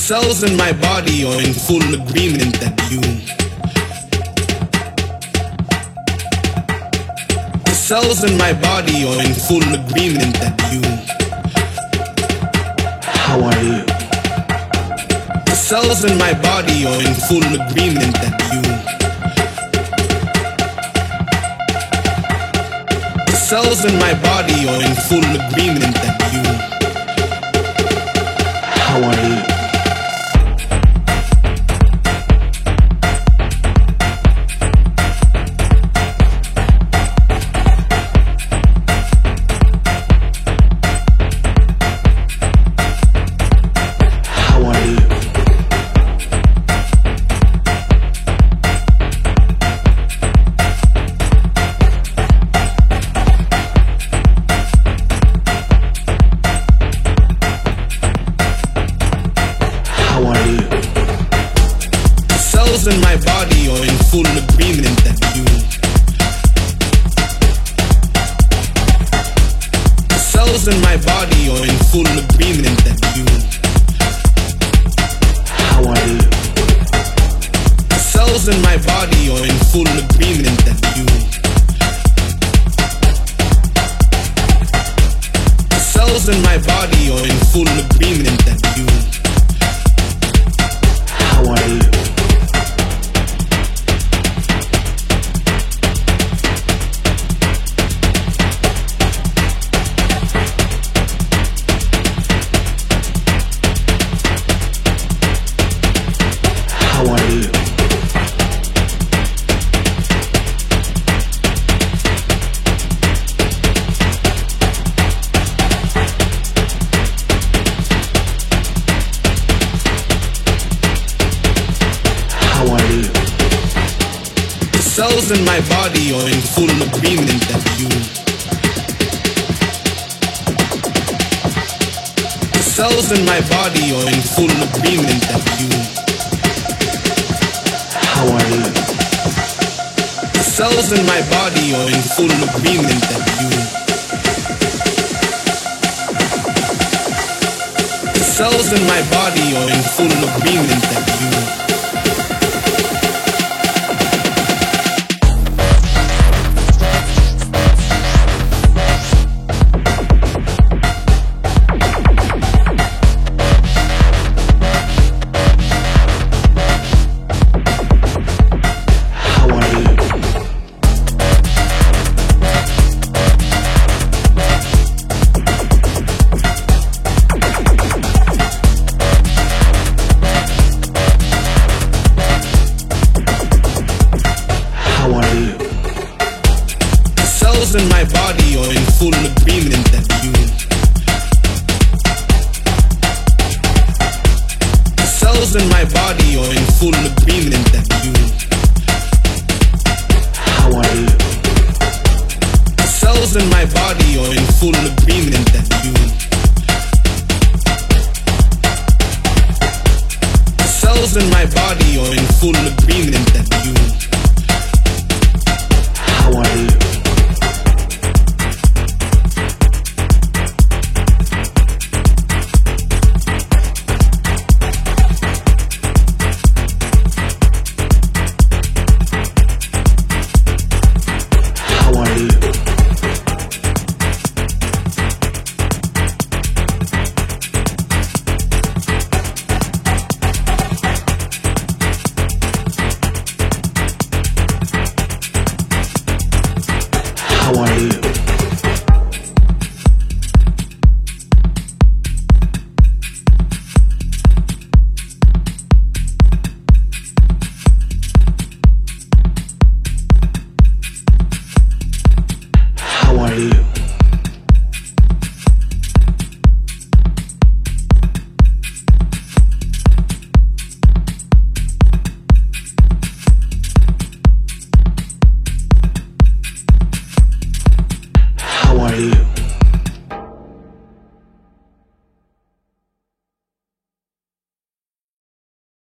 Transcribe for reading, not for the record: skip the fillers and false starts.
cells in my body are in full agreement that the cells in my body are in full agreement that how are you? The cells in my body are in full agreement that the cells in my body are in full agreement that how are you? in my body are in full agreement that the cells in my body are in full agreement that how are you? The cells in my body are in full agreement that the cells in my body are in full agreement that how are you? How are you? How are you? The cells in my body are in full agreement that the cells in my body are in full agreement that how are you? The cells in my body are in full agreement that the cells in my body are in full agreement that